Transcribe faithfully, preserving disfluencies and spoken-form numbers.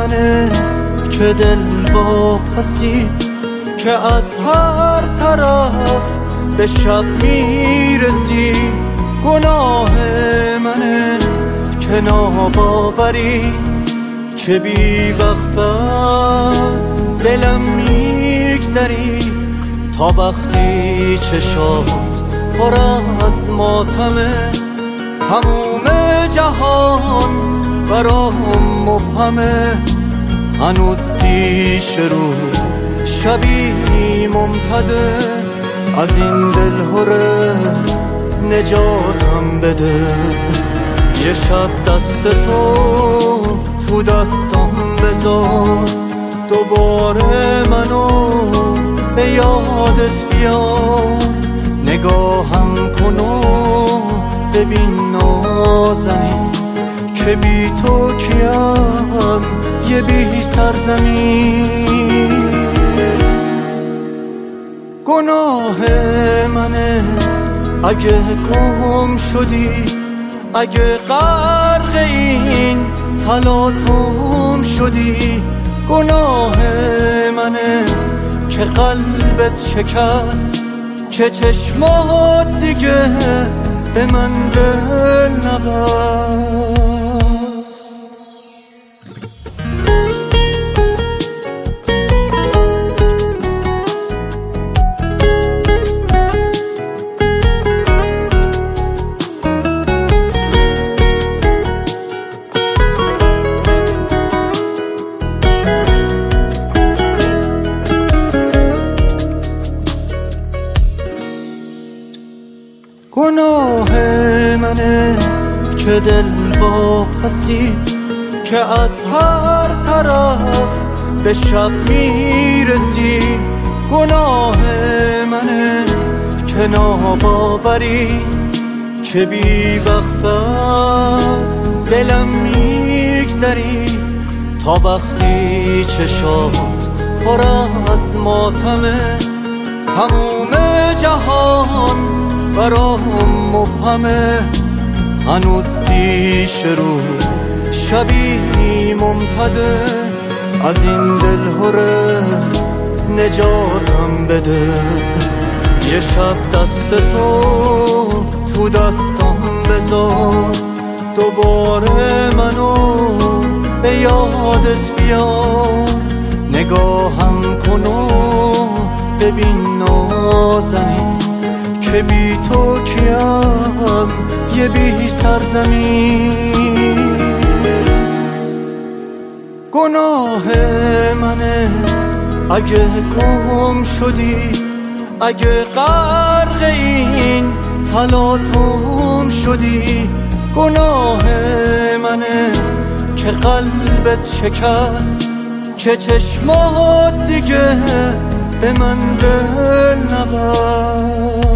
منه که دل واپسی که از هر طرف به شب میرسی. گناه منه که ناباوری که بی وقت از دلم میگذری. تا وقتی چشات پر از ماتمه تموم جهان برام مبهمه. هنوز پیش رو شبی ممتده از این دلهره نجاتم بده. یه شب دست تو تو دستم بذار دوباره منو به یادت بیار. نگاهم کن و ببین نازنین که بی تو کیم یه بی سرزمین. گناه منه اگه گم شدی، اگه غرق این تلاطم شدی. گناه منه که قلبت شکست که چشمات دیگه به من دل نبست. گناه منه که دل واپسی که از هر طرف به شب میرسی. گناه منه که ناباوری که بی وقت از دلم میگذری. تا وقتی چشات پر از ماتمه تموم جهان برام مبهمه. هنوز پیش رو شبی ممتده از این دلهره نجاتم بده. یه شب دست تو تو دستم بذار دوباره منو به یادت بیار. نگاهم کن و ببین نازنین که بی تو کیم یه بی سرزمین. گناه منه اگه گم شدی، اگه غرق این تلاطم شدی. گناه منه که قلبت شکست که چشمات دیگه به من دل نبست.